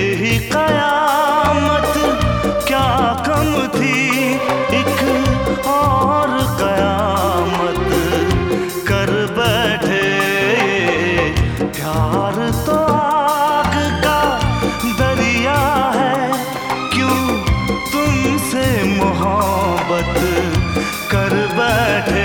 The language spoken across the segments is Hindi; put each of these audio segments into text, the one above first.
ही कयामत क्या कम थी, एक और कयामत कर बैठे। प्यार तो आग का दरिया है, क्यों तुमसे मोहब्बत कर बैठे।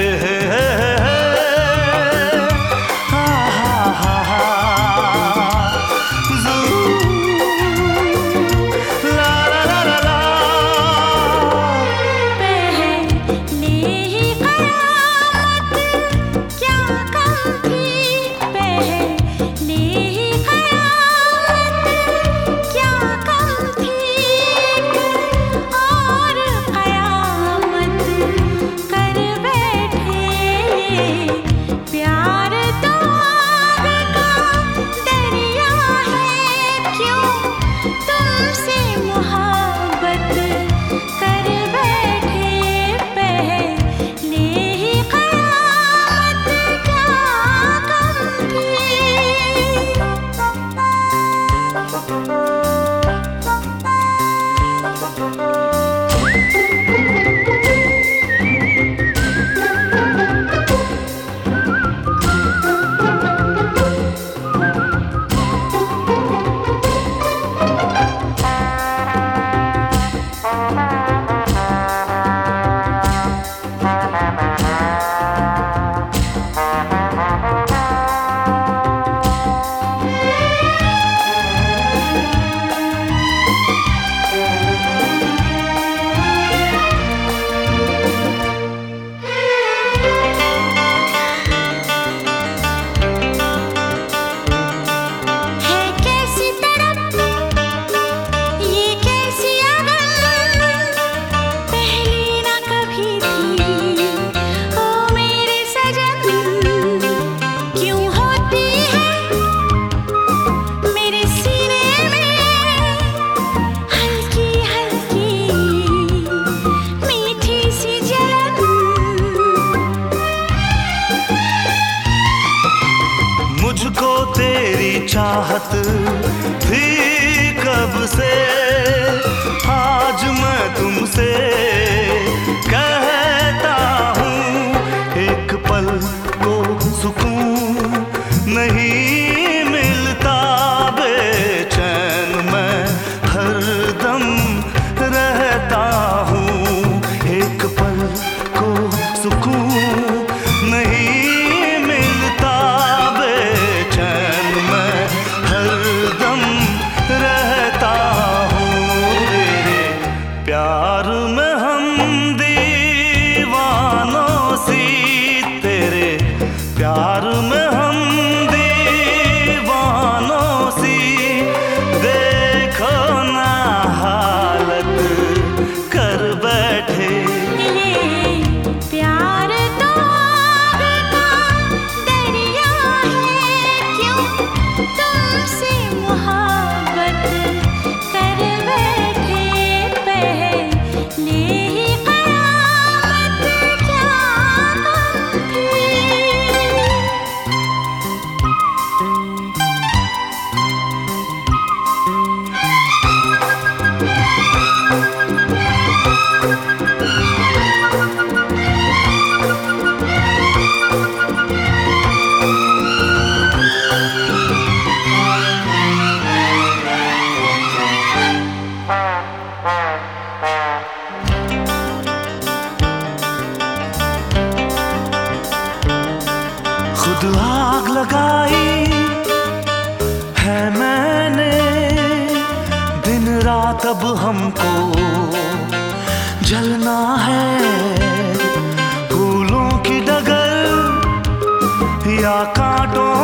मुझको तेरी चाहत थी कब से, आज मैं तुमसे कहता हूँ। एक पल को सुकून नहीं मिलता, बेचैन मैं हरदम रहता हूँ। एक पल को सुकून नहीं प्यार में हम दीवानों सी, तेरे प्यार में हम दीवानों सी। देखो ना हालत कर बैठे। प्यार तो आग का दरिया है, क्यों तुमसे मोहब्बत कर बैठे। खुद आग लगाई है मैंने, दिन रात अब हमको जलना है। फूलों की डगर या कांटों